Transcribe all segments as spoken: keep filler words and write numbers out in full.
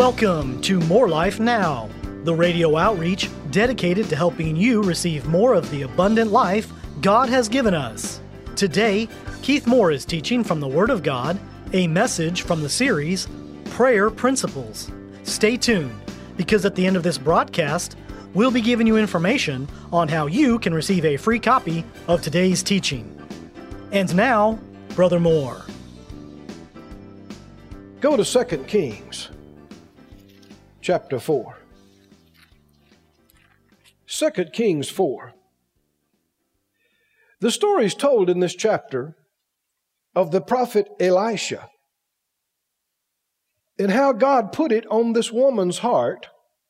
Welcome to More Life Now, the radio outreach dedicated to helping you receive more of the abundant life God has given us. Today, Keith Moore is teaching from the Word of God, a message from the series, Prayer Principles. Stay tuned, because at the end of this broadcast, we'll be giving you information on how you can receive a free copy of today's teaching. And now, Brother Moore. Go to Second Kings, chapter four. Second Kings four. The story is told in this chapter of the prophet Elisha and how God put it on this woman's heart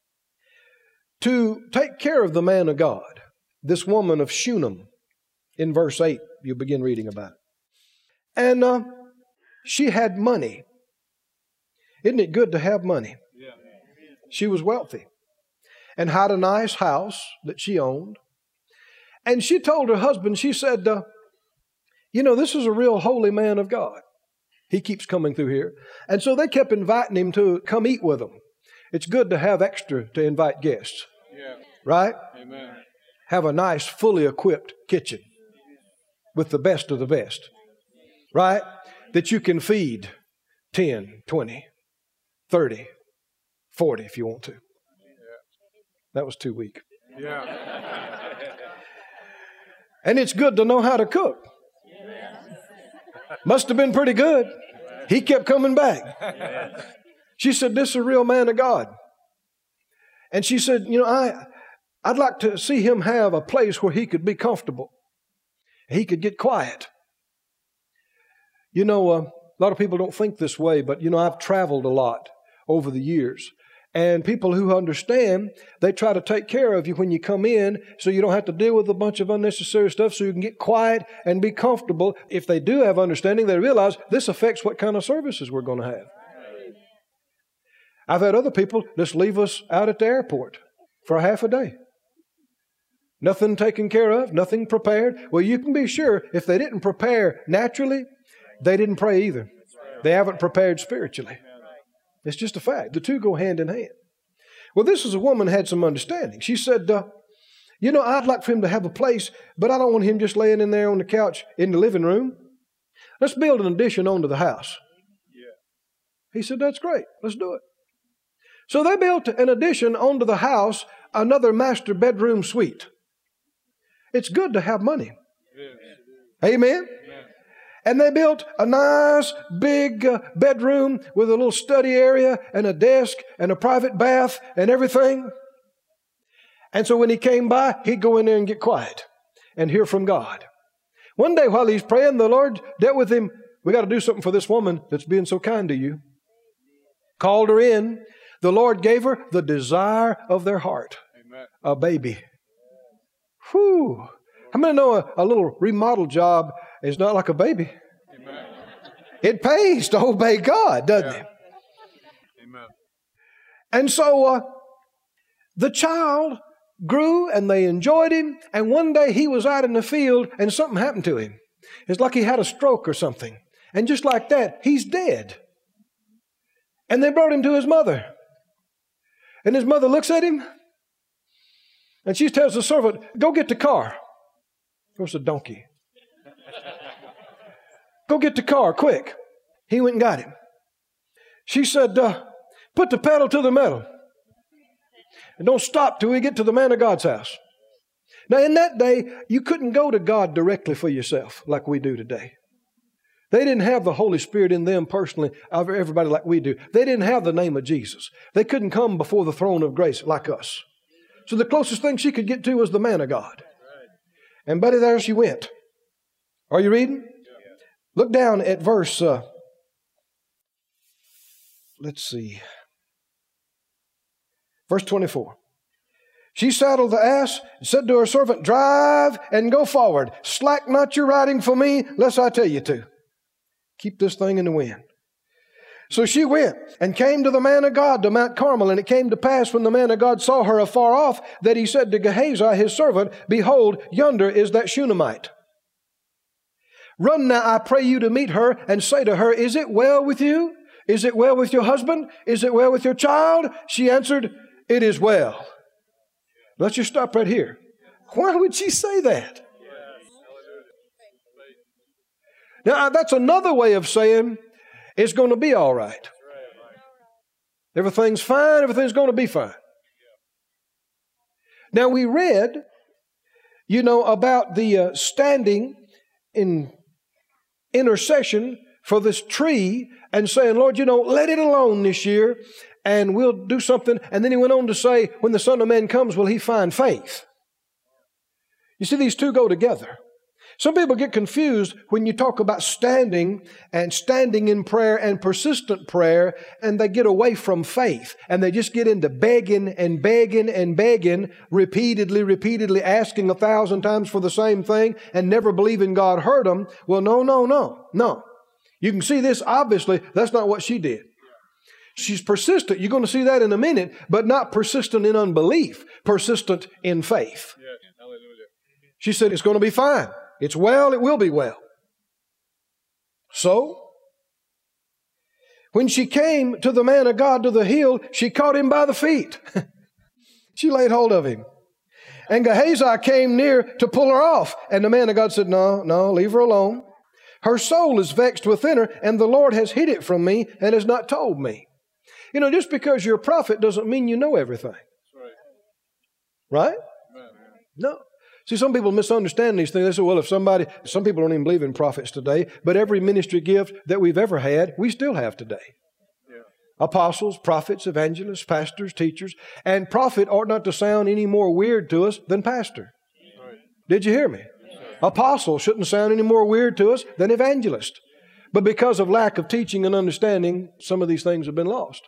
to take care of the man of God, this woman of Shunem. In verse eight, you begin reading about it. And uh, she had money. Isn't it good to have money? Yeah. She was wealthy and had a nice house that she owned. And she told her husband, she said, uh, you know, this is a real holy man of God. He keeps coming through here. And so they kept inviting him to come eat with them. It's good to have extra to invite guests. Yeah. Right? Amen. Have a nice, fully equipped kitchen with the best of the best. Right? That you can feed ten, twenty, thirty, forty if you want to. That was too weak. Yeah. And it's good to know how to cook. Must have been pretty good. He kept coming back. She said, this is a real man of God. And she said, you know, I, I'd like to see him have a place where he could be comfortable. He could get quiet. You know, uh, a lot of people don't think this way, but, you know, I've traveled a lot over the years. And people who understand, they try to take care of you when you come in so you don't have to deal with a bunch of unnecessary stuff, so you can get quiet and be comfortable. If they do have understanding, they realize this affects what kind of services we're going to have. I've had other people just leave us out at the airport for a half a day. Nothing taken care of, nothing prepared. Well, you can be sure if they didn't prepare naturally, they didn't pray either. They haven't prepared spiritually. It's just a fact. The two go hand in hand. Well, this is a woman who had some understanding. She said, uh, you know, I'd like for him to have a place, but I don't want him just laying in there on the couch in the living room. Let's build an addition onto the house. Yeah. He said, that's great. Let's do it. So they built an addition onto the house, another master bedroom suite. It's good to have money. Yes. Amen? Amen. And they built a nice big uh, bedroom with a little study area and a desk and a private bath and everything. And so when he came by, he'd go in there and get quiet and hear from God. One day while he's praying, the Lord dealt with him. We got to do something for this woman that's being so kind to you. Called her in. The Lord gave her the desire of their heart. Amen. A baby. Whew. How many know a, a little remodel job is not like a baby? Amen. It pays to obey God, doesn't yeah. it? Amen. And so uh, the child grew and they enjoyed him. And one day he was out in the field and something happened to him. It's like he had a stroke or something. And just like that, he's dead. And they brought him to his mother. And his mother looks at him. And she tells the servant, go get the car. Of course, a donkey. Go get the car, quick. He went and got him. She said, uh, put the pedal to the metal. And don't stop till we get to the man of God's house. Now, in that day, you couldn't go to God directly for yourself like we do today. They didn't have the Holy Spirit in them personally, of everybody like we do. They didn't have the name of Jesus. They couldn't come before the throne of grace like us. So the closest thing she could get to was the man of God. And buddy, there she went. Are you reading? Yeah. Look down at verse, uh, let's see, verse twenty-four. She saddled the ass and said to her servant, drive and go forward. Slack not your riding for me, lest I tell you to. Keep this thing in the wind. So she went and came to the man of God to Mount Carmel. And it came to pass when the man of God saw her afar off that he said to Gehazi his servant, behold, yonder is that Shunammite. Run now, I pray you, to meet her and say to her, is it well with you? Is it well with your husband? Is it well with your child? She answered, it is well. Let's just stop right here. Why would she say that? Now, that's another way of saying it's going to be all right. Everything's fine. Everything's going to be fine. Now, we read, you know, about the uh, standing in intercession for this tree and saying, Lord, you know, let it alone this year and we'll do something. And then he went on to say, when the Son of Man comes, will he find faith? You see, these two go together. Some people get confused when you talk about standing and standing in prayer and persistent prayer, and they get away from faith and they just get into begging and begging and begging, repeatedly, repeatedly asking a thousand times for the same thing and never believing God heard them. Well, no, no, no, no. You can see this, obviously, that's not what she did. She's persistent. You're going to see that in a minute, but not persistent in unbelief, persistent in faith. She said, it's going to be fine. It's well, it will be well. So, when she came to the man of God to the hill, she caught him by the feet. She laid hold of him. And Gehazi came near to pull her off. And the man of God said, no, no, leave her alone. Her soul is vexed within her, and the Lord has hid it from me and has not told me. You know, just because you're a prophet doesn't mean you know everything. Right? No. See, some people misunderstand these things. They say, well, if somebody, some people don't even believe in prophets today, but every ministry gift that we've ever had, we still have today. Yeah. Apostles, prophets, evangelists, pastors, teachers. And prophet ought not to sound any more weird to us than pastor. Right. Did you hear me? Yes, Apostle shouldn't sound any more weird to us than evangelist. But because of lack of teaching and understanding, some of these things have been lost.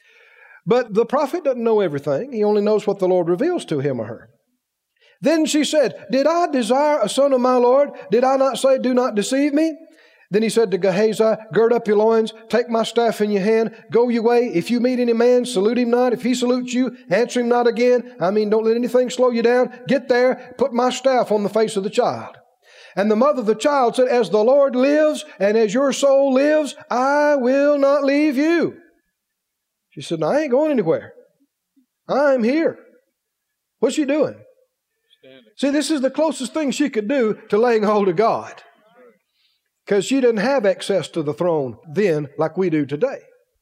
But the prophet doesn't know everything. He only knows what the Lord reveals to him or her. Then she said, did I desire a son of my Lord? Did I not say, do not deceive me? Then he said to Gehazi, gird up your loins, take my staff in your hand, go your way. If you meet any man, salute him not. If he salutes you, answer him not again. I mean, don't let anything slow you down. Get there, put my staff on the face of the child. And the mother of the child said, as the Lord lives and as your soul lives, I will not leave you. She said, no, I ain't going anywhere. I'm here. What's she doing? See, this is the closest thing she could do to laying hold of God. Because she didn't have access to the throne then like we do today.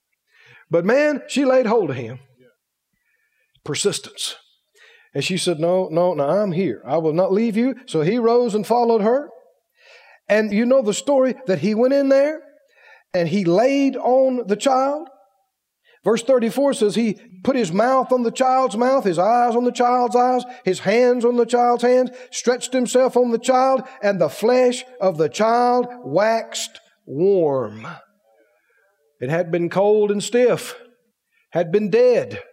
But man, she laid hold of him. Persistence. And she said, no, no, no, I'm here. I will not leave you. So he rose and followed her. And you know the story that he went in there and he laid on the child. Verse thirty-four says he put his mouth on the child's mouth, his eyes on the child's eyes, his hands on the child's hands, stretched himself on the child, and the flesh of the child waxed warm. It had been cold and stiff, had been dead.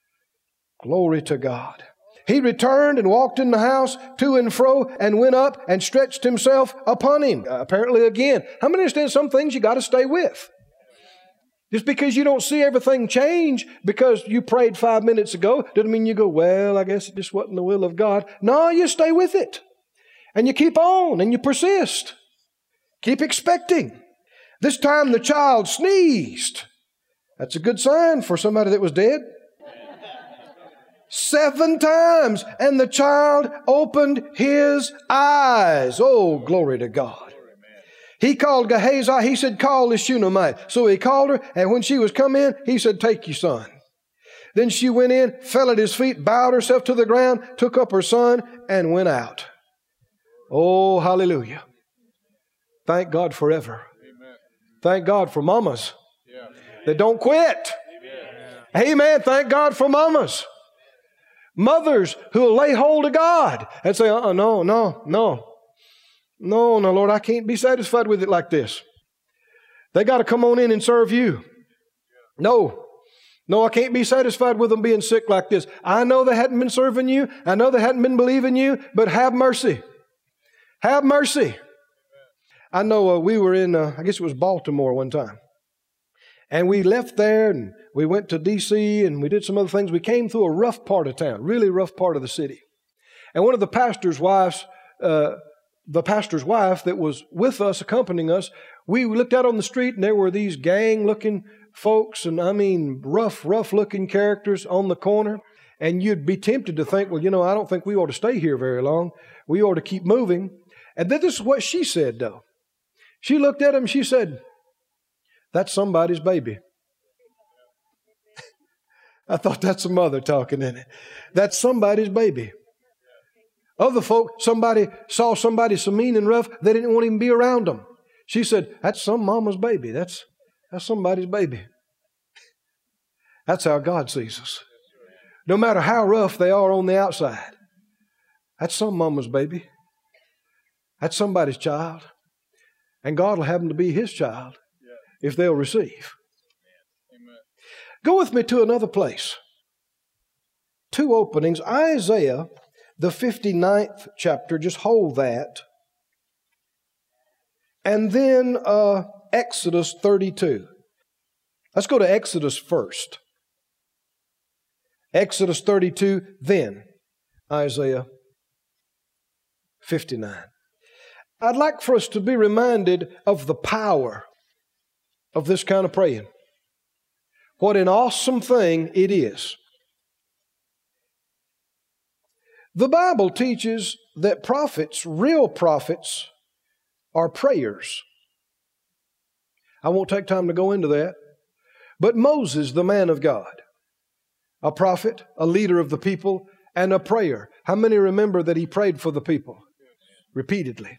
Glory to God. He returned and walked in the house to and fro and went up and stretched himself upon him. Uh, apparently again, how many understand some things you got to stay with? Just because you don't see everything change because you prayed five minutes ago doesn't mean you go, well, I guess it just wasn't the will of God. No, you stay with it. And you keep on and you persist. Keep expecting. This time the child sneezed. That's a good sign for somebody that was dead. Seven times. And the child opened his eyes. Oh, glory to God. He called Gehazi. He said, call the Shunammite. So he called her, and when she was come in, he said, take your son. Then she went in, fell at his feet, bowed herself to the ground, took up her son, and went out. Oh, hallelujah. Thank God forever. Amen. Thank God for mamas yeah. that don't quit. Amen. Amen. Thank God for mamas. Mothers who will lay hold of God and say, uh-uh, no, no, no. No, no, Lord, I can't be satisfied with it like this. They got to come on in and serve you. No, no, I can't be satisfied with them being sick like this. I know they hadn't been serving you. I know they hadn't been believing you, but have mercy. Have mercy. I know uh, we were in, uh, I guess it was Baltimore one time. And we left there and we went to D C and we did some other things. We came through a rough part of town, really rough part of the city. And one of the pastor's wives, uh, the pastor's wife that was with us, accompanying us, we looked out on the street and there were these gang-looking folks, and I mean rough, rough-looking characters on the corner, and you'd be tempted to think, well, you know, I don't think we ought to stay here very long. We ought to keep moving. And then this is what she said, though. She looked at him, she said, that's somebody's baby. I thought that's a mother talking, isn't it? That's somebody's baby. Other folk, somebody saw somebody so mean and rough, they didn't want to even be around them. She said, that's some mama's baby. That's, that's somebody's baby. That's how God sees us. No matter how rough they are on the outside, that's some mama's baby. That's somebody's child. And God will have them to be His child if they'll receive. Amen. Go with me to another place. Two openings. Isaiah, the fifty-ninth chapter. Just hold that. And then uh, Exodus thirty-two. Let's go to Exodus first. Exodus thirty-two, then Isaiah fifty-nine. I'd like for us to be reminded of the power of this kind of praying. What an awesome thing it is. The Bible teaches that prophets, real prophets, are prayers. I won't take time to go into that. But Moses, the man of God, a prophet, a leader of the people, and a prayer. How many remember that he prayed for the people? Repeatedly.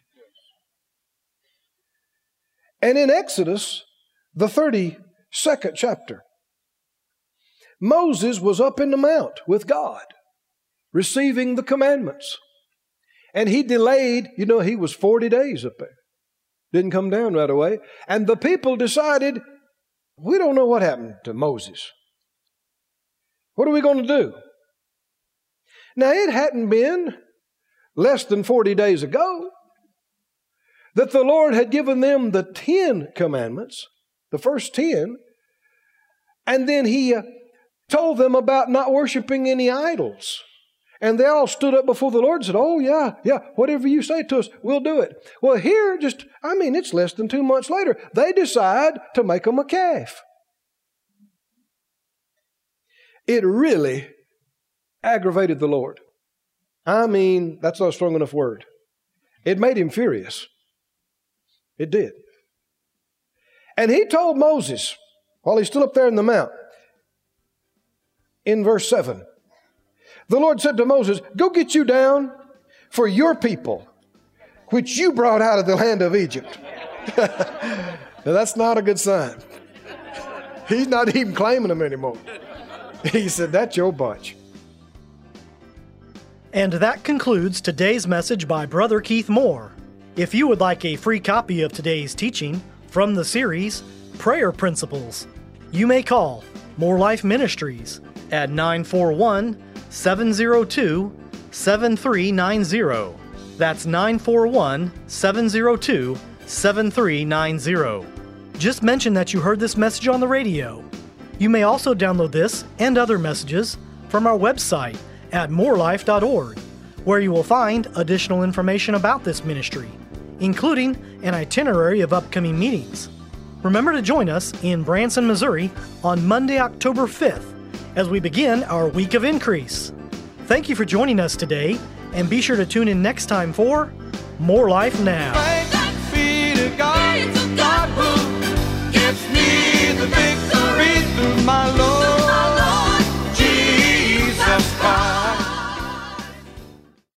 And in Exodus, the thirty-second chapter, Moses was up in the mount with God, receiving the commandments. And he delayed, you know, he was forty days up there. Didn't come down right away. And the people decided, we don't know what happened to Moses. What are we going to do? Now, it hadn't been less than forty days ago that the Lord had given them the Ten Commandments, the first ten, and then He uh, told them about not worshiping any idols. And they all stood up before the Lord and said, oh, yeah, yeah, whatever you say to us, we'll do it. Well, here, just, I mean, it's less than two months later, they decide to make them a calf. It really aggravated the Lord. I mean, that's not a strong enough word. It made Him furious. It did. And He told Moses, while He's still up there in the mount, in verse seven, the Lord said to Moses, go get you down for your people, which you brought out of the land of Egypt. Now, that's not a good sign. He's not even claiming them anymore. He said, that's your bunch. And that concludes today's message by Brother Keith Moore. If you would like a free copy of today's teaching from the series, Prayer Principles, you may call More Life Ministries at nine four one, seven zero two, seven three nine zero. That's nine four one, seven zero two, seven three nine zero. Just mention that you heard this message on the radio. You may also download this and other messages from our website at more life dot org, where you will find additional information about this ministry, including an itinerary of upcoming meetings. Remember to join us in Branson, Missouri on Monday, October fifth, as we begin our Week of Increase. Thank you for joining us today, and be sure to tune in next time for More Life Now.